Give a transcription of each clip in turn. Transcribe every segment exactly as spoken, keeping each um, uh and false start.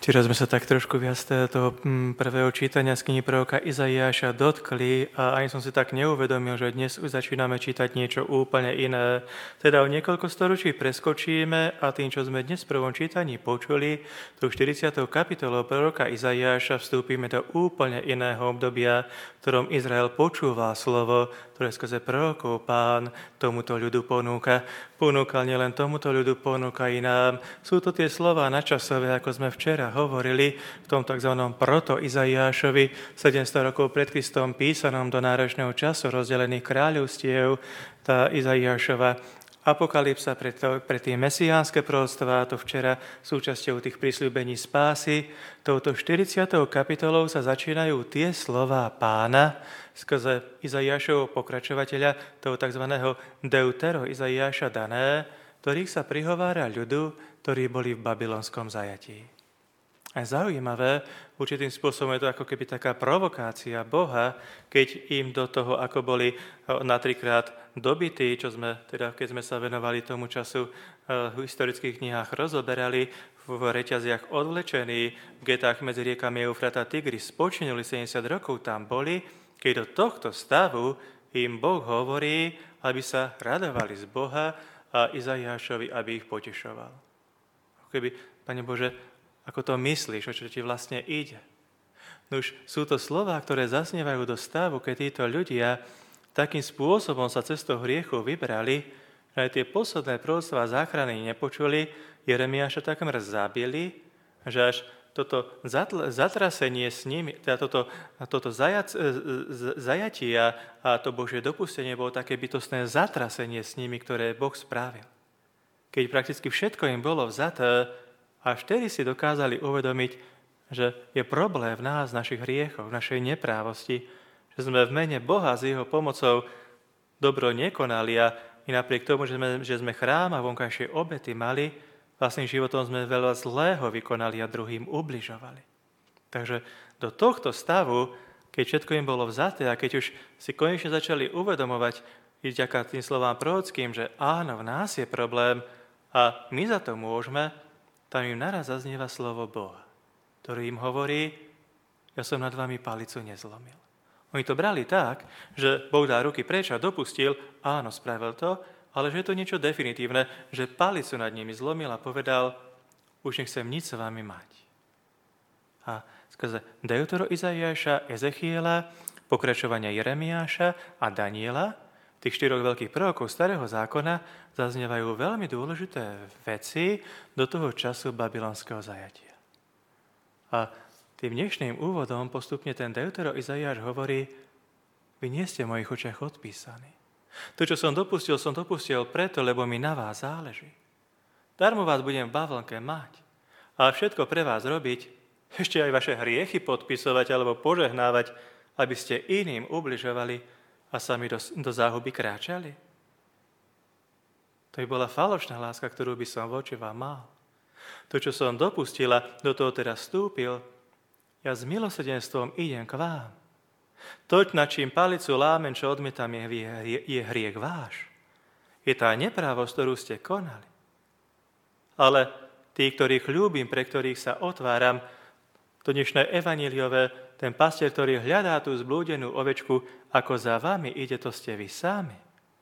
Včera sme sa tak trošku viac toho prvého čítania z knihy proroka Izaiáša dotkli a ani som si tak neuvedomil, že dnes už začíname čítať niečo úplne iné. Teda o niekoľko storočí preskočíme a tým, čo sme dnes v prvom čítaní počuli, tú štyridsiatou kapitolou proroka Izaiáša vstúpime do úplne iného obdobia, v ktorom Izrael počúva slovo, ktoré skrze prorokov Pán tomuto ľudu ponúka. Ponúkal nielen tomuto ľudu, ponúka i nám. Sú to tie slová načasové, ako sme včera hovorili v tom tzv. Proto Izaiášovi, sedemsto rokov pred Kristom písanom do náročného času rozdelených kráľovstiev, tá Izaiášova apokalypsa pre, to, pre tie mesiánske proroctvá, to včera súčasťou tých prisľúbení spásy. Touto štyridsiatou kapitolou sa začínajú tie slová Pána skrze Izaiášovho pokračovateľa, toho tzv. Deutero Izaiáša dané, ktorých sa prihovára ľudu, ktorí boli v babylonskom zajatí. A je zaujímavé, určitým spôsobom je to ako keby taká provokácia Boha, keď im do toho, ako boli na trikrát dobití, čo sme, teda keď sme sa venovali tomu času v historických knihách rozoberali, v reťaziach odvlečení, v getách medzi riekami Eufrata a Tigris, spočinuli sedemdesiat rokov tam boli, keď do tohto stavu im Boh hovorí, aby sa radovali z Boha a Izaiášovi, aby ich potešoval. Ako keby, Pane Bože, ako to myslíš, o čo ti vlastne ide? Nuž, sú to slová, ktoré zasnievajú do stavu, keď títo ľudia takým spôsobom sa cestou hriechu vybrali, že aj tie posledné proroctvá záchrany nepočuli, Jeremiáša takmer zabili, že až toto zatrasenie s nimi, teda toto, toto zajac, zajatie a to Božie dopustenie bolo také bytostné zatrasenie s nimi, ktoré Boh spravil. Keď prakticky všetko im bolo vzaté, až vtedy si dokázali uvedomiť, že je problém v nás, v našich hriechoch, v našej neprávosti, že sme v mene Boha s jeho pomocou dobro nekonali a i napriek tomu, že sme, že sme chrám a vonkajšie obety mali, vlastným životom sme veľa zlého vykonali a druhým ubližovali. Takže do tohto stavu, keď všetko im bolo vzaté a keď už si konečne začali uvedomovať, vďaka tým slovám prorockým, že áno, v nás je problém a my za to môžeme, tam im naraz zaznieva slovo Boha, ktorý im hovorí, ja som nad vami palicu nezlomil. Oni to brali tak, že Boh dá ruky preč a dopustil, áno, spravil to, ale že je to niečo definitívne, že palicu nad nimi zlomil a povedal, už nechcem nič s vami mať. A skrze Deutero Izaiáša, Ezechiela, pokračovania Jeremiáša a Daniela, tých štyroch veľkých prorokov starého zákona, zaznievajú veľmi dôležité veci do toho času babylonského zajatia. A tým dnešným úvodom postupne ten Deutero Izaiáš hovorí, vy nie ste v mojich očiach odpísaní. To, čo som dopustil, som dopustil preto, lebo mi na vás záleží. Darmo vás budem v bavlnke mať a všetko pre vás robiť, ešte aj vaše hriechy podpisovať alebo požehnávať, aby ste iným ubližovali a sami do, do záhuby kráčali. To by bola falošná láska, ktorú by som voči vám mal. To, čo som dopustila, do toho teraz vstúpil, ja s milosrdenstvom idem k vám. To, na čím palicu lámem, čo odmietam, je, je, je hriech váš. Je tá neprávosť, ktorú ste konali. Ale tí, ktorých ľúbim, pre ktorých sa otváram, to dnešné evanjeliové, ten pastier, ktorý hľadá tú zblúdenú ovečku, ako za vami ide, to ste vy sami.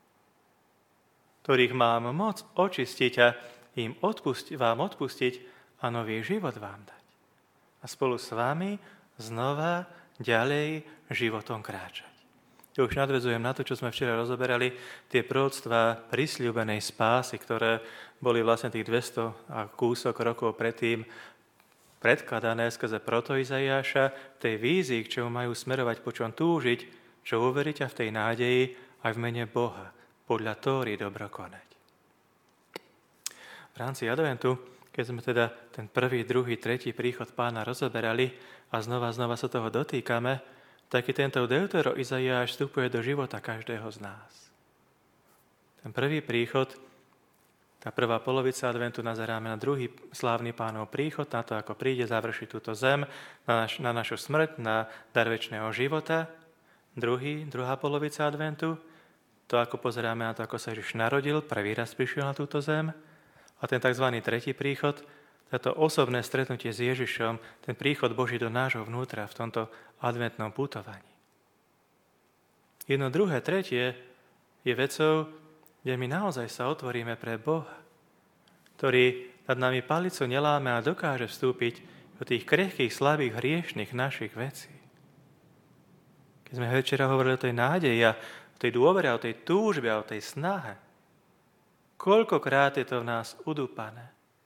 Ktorých mám moc očistiť a im odpusti, vám odpustiť a nový život vám dať. A spolu s vami znova ďalej životom kráčať. Ja už nadväzujem na to, čo sme včera rozoberali, tie proroctvá prisľúbenej spásy, ktoré boli vlastne tých dvesto a kúsok rokov predtým predkladané skrze proto Izaiáša, tej vízii, k čomu majú smerovať, po čom túžiť, čo uveriť a v tej nádeji aj v mene Boha, podľa Tóry dobro konať. V rámci adventu, keď sme teda ten prvý, druhý, tretí príchod Pána rozoberali a znova, znova sa toho dotýkame, taký tento Deutero Izaiáš vstupuje do života každého z nás. Ten prvý príchod, tá prvá polovica adventu nazeráme na druhý slávny Pánov príchod, na to, ako príde završiť túto zem, na, naš, na našu smrť, na dar večného života. Druhý, druhá polovica adventu, to, ako pozeráme na to, ako sa Ježiš narodil, prvý raz prišiel na túto zem. A ten tzv. Tretí príchod, Toto osobné stretnutie s Ježišom, ten príchod Boží do nášho vnútra v tomto adventnom putovaní. Jedno, druhé, tretie je vecou, kde my naozaj sa otvoríme pre Boha, ktorý nad nami palicu neláme a dokáže vstúpiť do tých krehkých, slabých, hriešných našich vecí. Keď sme včera hovorili o tej nádeji a o tej dôvere, o tej túžbe, o tej snahe, koľkokrát je to v nás udúpané.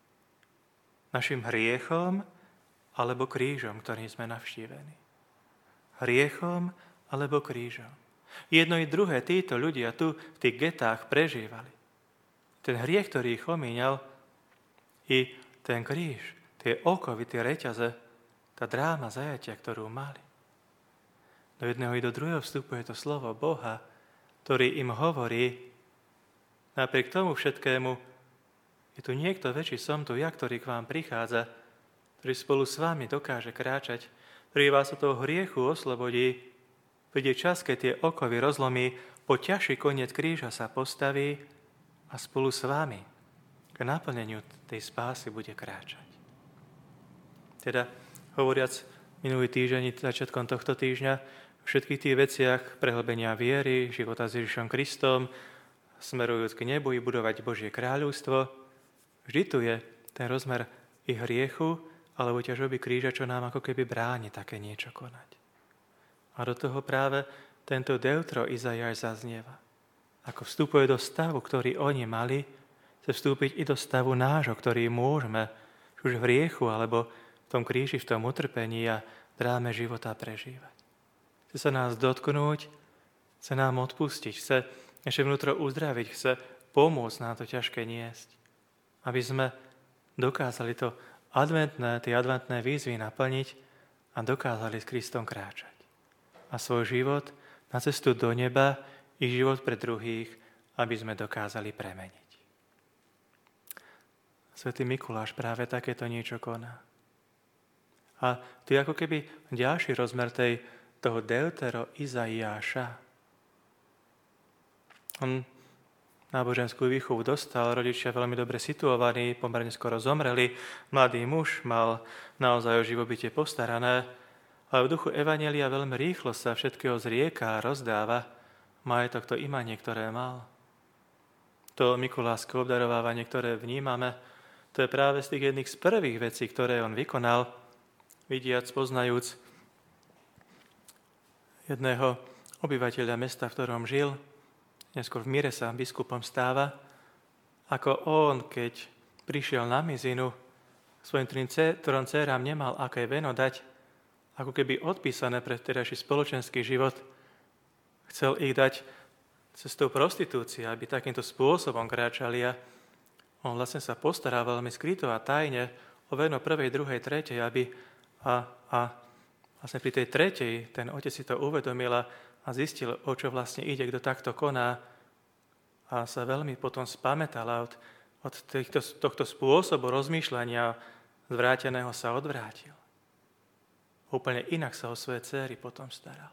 Našim hriechom alebo krížom, ktorým sme navštívení. Hriechom alebo krížom. Jedno i druhé títo ľudia tu v tých getách prežívali. Ten hriech, ktorý ich omíňal, i ten kríž, tie okovy, tie reťaze, tá dráma zajatia, ktorú mali. Do jedného i do druhého vstupuje to slovo Boha, ktorý im hovorí, napriek tomu všetkému, je tu niekto väčší, som tu ja, ktorý k vám prichádza, ktorý spolu s vami dokáže kráčať, ktorý vás od toho hriechu oslobodí. Príde čas, keď tie okovy rozlomí, po ťažší koniec kríža sa postaví a spolu s vami k naplneniu tej spásy bude kráčať. Teda, hovoriac minulý týždeň, začiatkom tohto týždňa, v všetkých tých veciach prehlbenia viery, života s Ježišom Kristom, smerujúc k nebu i budovať Božie kráľovstvo, vždy tu je ten rozmer i hriechu, alebo ťažoby kríža, čo nám ako keby bráni také niečo konať. A do toho práve tento deutro Izaiáš zaznieva. Ako vstupuje do stavu, ktorý oni mali, chce vstúpiť i do stavu nášho, ktorý môžeme už v hriechu, alebo v tom kríži, v tom utrpení a dráme života prežívať. Chce sa nás dotknúť, chce nám odpustiť, chce naše vnútro uzdraviť, chce pomôcť nám to ťažké niesť. Aby sme dokázali to adventné, tie adventné výzvy naplniť a dokázali s Kristom kráčať. A svoj život na cestu do neba i život pre druhých, aby sme dokázali premeniť. Svätý Mikuláš práve takéto niečo koná. A tu je ako keby ďalší rozmer tej, toho deutero Izaiáša. On náboženskú výchovu dostal, rodičia veľmi dobre situovaní, pomerne skoro zomreli, mladý muž mal naozaj o živobytie postarané, ale v duchu evanjelia veľmi rýchlo sa všetkého zrieka a rozdáva majetok, to imanie, ktoré mal. To mikulášske obdarovávanie, ktoré vnímame, to je práve z tých jedných z prvých vecí, ktoré on vykonal, vidiac, poznajúc jedného obyvateľa mesta, v ktorom žil, neskôr v Mire sa biskupom stáva, ako on, keď prišiel na mizinu, svojim trom dcérám nemal aké veno dať, ako keby odpísané pre vtedajší spoločenský život, chcel ich dať cestou prostitúcie, aby takýmto spôsobom kráčali a on vlastne sa postaral veľmi skryto a tajne o veno prvej, druhej, tretej, aby a, a vlastne pri tej tretej ten otec si to uvedomil a a zistil, o čo vlastne ide, kto takto koná a sa veľmi potom spamätal a od, od týchto, tohto spôsobu rozmýšľania zvráteného sa odvrátil. Úplne inak sa o svoje dcéry potom staral.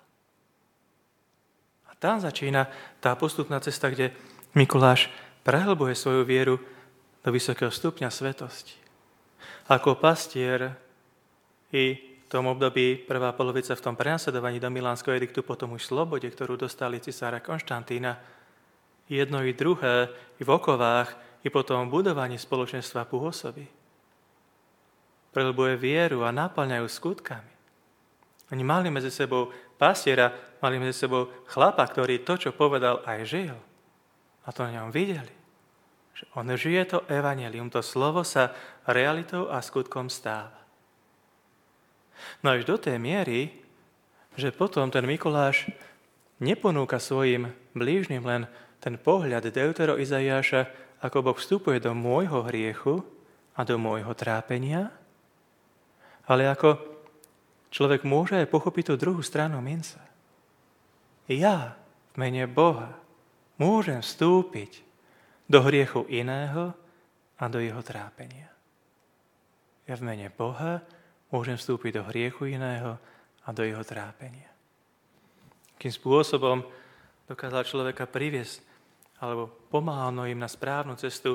A tam začína tá postupná cesta, kde Mikuláš prehlbuje svoju vieru do vysokého stupňa svetosti. Ako pastier i v tom období prvá polovica v tom prenasledovaní do Milánskeho ediktu, potom už slobode, ktorú dostali cisára Konštantína, jedno i druhé, i v okovách, i potom v budovaní spoločenstva pôsobí. Prehlbuje vieru a naplňajú skutkami. Oni mali medzi sebou pastiera, mali medzi sebou chlapa, ktorý to, čo povedal, aj žil. A to na ňom videli. Že on žije to evanjelium, to slovo sa realitou a skutkom stáva. No až do tej miery, že potom ten Mikuláš neponúka svojim blížnym len ten pohľad deutero Izaiáša, ako Boh vstupuje do môjho hriechu a do môjho trápenia, ale ako človek môže aj pochopiť tú druhú stranu mince. Ja v mene Boha môžem vstúpiť do hriechu iného a do jeho trápenia. Ja v mene Boha môžem vstúpiť do hriechu iného a do jeho trápenia. Akým spôsobom dokázal človeka priviesť alebo pomáhal im na správnu cestu v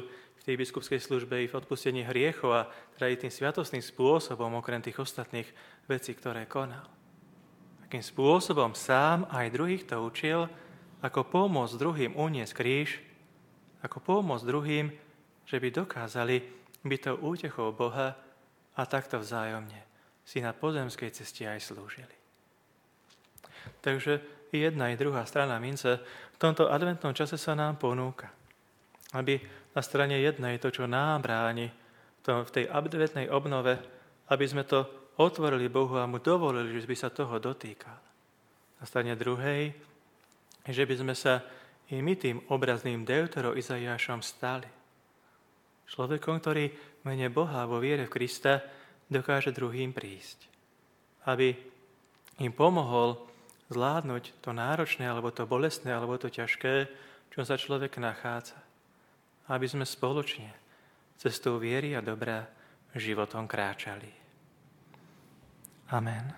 tej biskupskej službe i v odpustení hriechov a teda i tým sviatostným spôsobom, okrem tých ostatných vecí, ktoré konal. Akým spôsobom sám aj druhých to učil, ako pomôcť druhým uniesť kríž, ako pomôcť druhým, že by dokázali byť tou útechou Boha a takto vzájomne si na pozemskej ceste aj slúžili. Takže jedna i druhá strana mince v tomto adventnom čase sa nám ponúka. Aby na strane jednej to, čo nám bráni v tej adventnej obnove, aby sme to otvorili Bohu a mu dovolili, že by sa toho dotýkal. Na strane druhej, že by sme sa i my tým obrazným Deutero Izaiášom stali. Človekom, ktorý v mene Boha vo viere v Krista dokáže druhým prísť. Aby im pomohol zvládnuť to náročné, alebo to bolestné, alebo to ťažké, čo sa človek nachádza. Aby sme spoločne cestou viery a dobra životom kráčali. Amen.